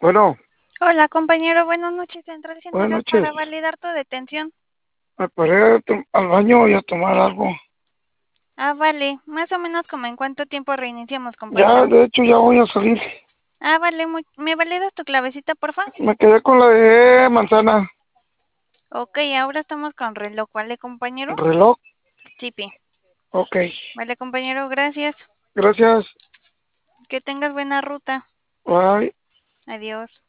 Bueno, Hola, compañero. Buenas noches. Central buenas 103 noches. para validar tu detención. Me paré al baño y a tomar algo. Vale. Más o menos como en cuánto tiempo reiniciamos, Ya, compañero. de hecho, ya voy a salir. Vale. ¿Me validas tu clavecita, porfa? Me quedé con la de manzana. Ok, ahora estamos con reloj, ¿vale, compañero? Reloj. Chipi. Ok. Vale, compañero. Gracias. Gracias. Que tengas buena ruta. Bye. Adiós.